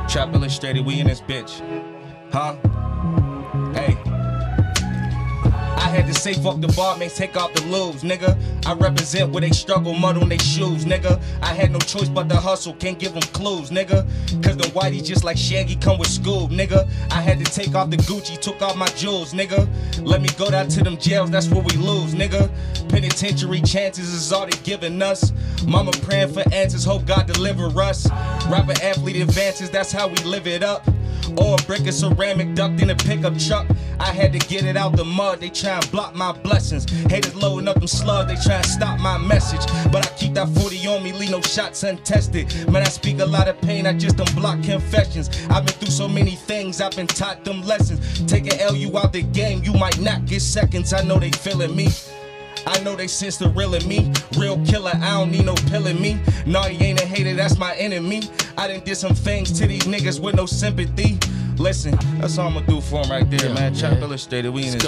Trap Illustrated, we in this bitch. Huh? Hey. I had to say fuck the barmaids, take off the lubes, nigga. I represent where they struggle, mud on they shoes, nigga. I had no choice but to hustle, can't give them clues, nigga. Cause the whitey just like Shaggy come with Scoob, nigga. I had to take off the Gucci, took off my jewels, nigga. Let me go down to them jails, that's where we lose, nigga. Penitentiary chances is all they giving us. Mama praying for answers, hope God deliver us. Rapper athlete advances, that's how we live it up. Or a brick of ceramic ducked in a pickup truck. I had to get it out the mud, they try and block my blessings. Haters loading up them slugs, they try and stop my message. But I keep that 40 on me, leave no shots untested. Man, I speak a lot of pain, I just don't block confessions. I've been through so many things, I've been taught them lessons. Take an L, you out the game, you might not get seconds. I know they feeling me. I know they sense the real in me. Real killer, I don't need no pill in me. Nah, he ain't a hater, that's my enemy. I done did some things to these niggas with no sympathy. Listen, that's all I'ma do for him right there, man. Trap Illustrated, we in this